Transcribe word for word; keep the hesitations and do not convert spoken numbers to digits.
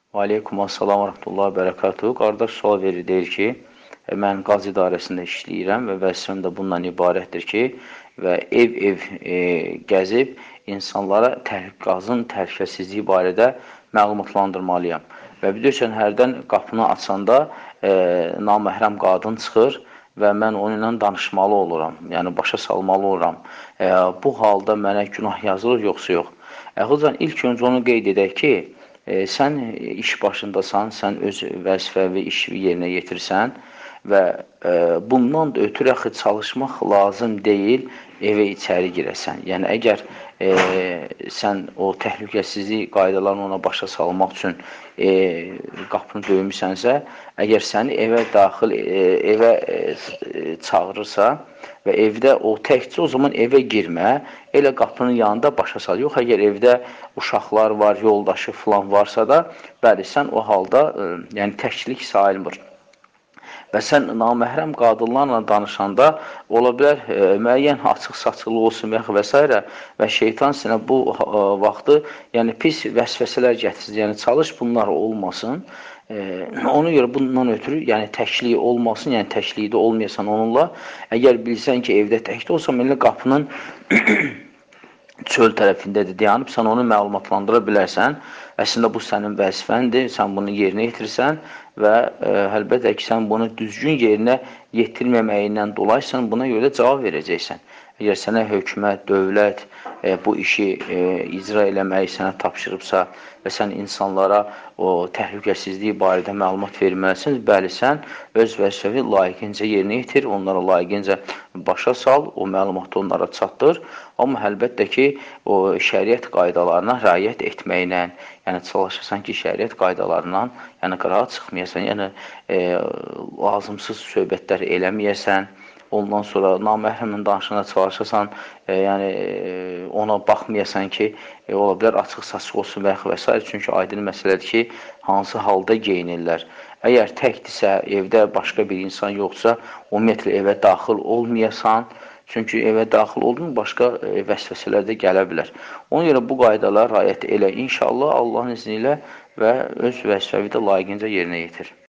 Və aleykum assalam və rəhmətullah bərəkatuhu. Qardaş sual verir, deyir ki, mən qaz idarəsində işləyirəm və vəzifəm də bundan ibarətdir ki, və ev-ev e, gəzib insanlara təhl qazın təhlükəsizliyi barədə məlumatlandırmalıyam. Və bilirsən, hərdən qapını açanda e, naməhrəm qadın çıxır və mən onunla danışmalı oluram, yəni başa salmalı oluram. E, bu halda mənə günah yazılır, yoxsa yox? Əxucan, ilk öncə onu qeyd edək ki, E, sən iş başındasan, sən öz vəzifəvi işi yerinə yetirsən və e, bundan da ötürü axı çalışmaq lazım deyil, evə içəri girəsən. Yəni, əgər e, sən o təhlükəsizlik qaydalarını ona başa salmaq üçün e, qapını döymüsənsə, əgər səni evə daxil, e, evə e, çağırırsa və evdə o təkcə o zaman evə girmə, elə qapının yanında başa sal. Yox, əgər evdə uşaqlar var, yoldaşı filan varsa da, bəli, sən o halda e, yəni təklik sayılmır. Və sən naməhrəm qadınlarla danışanda ola bilər e, müəyyən açıq-saçıqlı olsun və s. və şeytan sənə bu e, vaxtı yəni pis vəsvəsələr gətirsin. Yəni çalış bunlar olmasın. E, ona görə bundan ötürü yəni təkliyi olmasın, yəni təklikdə olmayasan onunla. Əgər bilsən ki, evdə təkdə olsan, elə qapının çöl tərəfindədir, dayanıb, sən onu məlumatlandıra bilərsən. Əslində, bu sənin vəzifəndir, sən bunu yerinə yetirsən və ə, əlbəttə ki, sən bunu düzgün yerinə yetirməməyindən dolayı sən buna görə də cavab verəcəksən. Əgər sənə hökumət, dövlət e, bu işi e, icra eləməyi sənə tapşırıbsa və sən insanlara o təhlükəsizliyi barədə məlumat verməlisən, bəli, sən öz vəzifəvi layiqincə yerinə yetir, onlara layiqincə başa sal, o məlumatı onlara çatdır. Amma əlbəttə ki, o şəriət qaydalarına riayət etməklə, yəni çalışırsan ki, şəriət qaydalarından yəni qırağa çıxmayasan, yəni e, lazımsız söhbətlər eləməyəsən. Ondan sonra naməhrəmlə danışana çalışırsan, e, yəni e, ona baxmayasan ki, e, ola bilər açıq-saçıq olsun və və s. Çünki aydın məsələdir ki, hansı halda geyinirlər. Əgər təkdirsə, evdə başqa bir insan yoxsa, ümumiyyətlə evə daxil olmayasan, çünki evə daxil oldun, başqa e, vəsvəsələr də gələ bilər. Ona görə bu qaydalara riayət elə, inşallah Allahın izni ilə və öz vəzifəvi də layiqincə yerinə yetir.